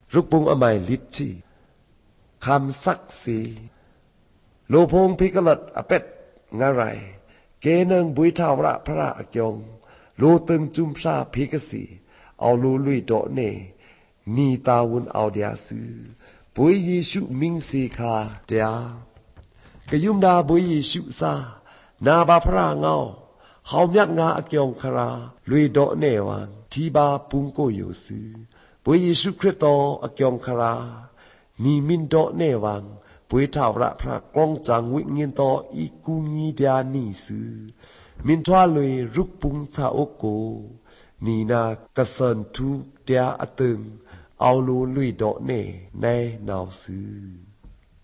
รุกปุงอมัยลิชีคำศักดิ์ศรีโลพงพิกลดอเป็ดงารายเกนึงบุยทาวระพระอจงโลตึงจุมซาพิกสีเอาลูลุยโดเนนีตาวุนเอาเดียสือบุยเยซูมิงสีคาเดียกยุมดาบุยเยซูซานาบาพระเงาเขายักงาอจงคราลุยโดเนวันทีบาปุงโกโยสือบุยเยซูคริสโตอจงครานีมินโดเนวังปุยทาวระพระกองจังวิญญาณโตอีกุงีเดียนีสือมินทวาลุยรุกปุงชาโอโกนีนากะสันทุเดียอตึงเอาลูลุยโดเนในนาวสือ